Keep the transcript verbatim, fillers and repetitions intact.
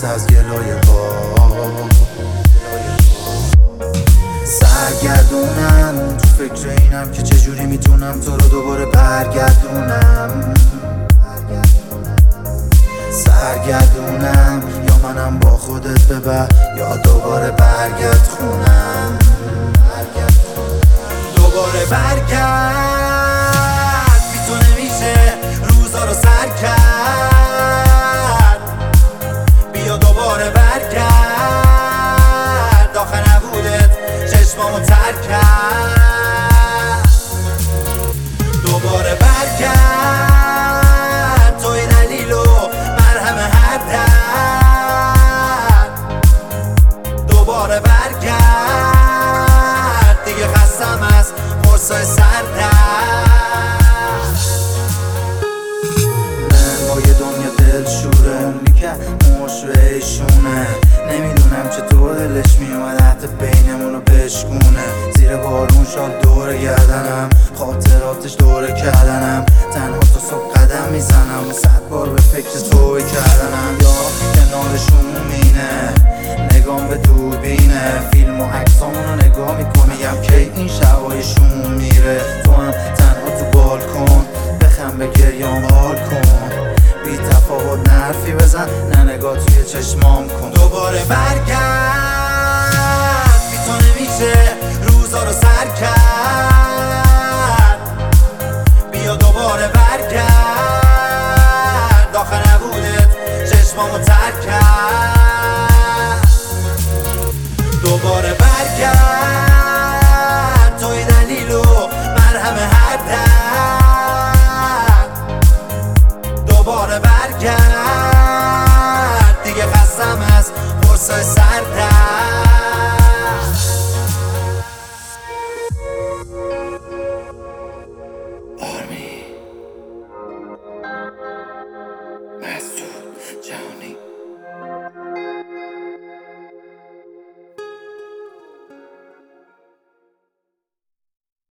خسته از گلایه ها، سرگردونم تو فکر اینم که چجوری میتونم تو رو دوباره برگردونم. سرگردونم یا منم با خودت ببر یا دوباره برگرد خونم. دوباره برگرد بی تو نمیشه روزا رو سر کرد. بیا دوباره برگرد آخه نبودت چشمامو تر کرد. دوباره برگرد توی دلیل و مرهم هر درد. دوباره برگرد دیگه خستم از فرصای سردرد. من با یه دنیا دلشوره اونی که مشوه ایشونه. نمیدونم چطور دلش میومد حتی بینمونو بشکونه. زیر بارون شال دوره گردنم، خاطراتش دوره کردنم. تنها تا صبح قدم میزنم و صد بار به فکر توی کردنم. یا کنارشون مینه نگام به دوربینه، فیلم و عکسامونو نگاه میکنم میگم که این شبایشون میره. تو هم تنها تو بالکن بخم به گریام حال کن. بی تفاوت نرفی بزن نه نگاه توی چشمام کن. دوباره برگرد بی تو نمیشه روزا رو سر کرد.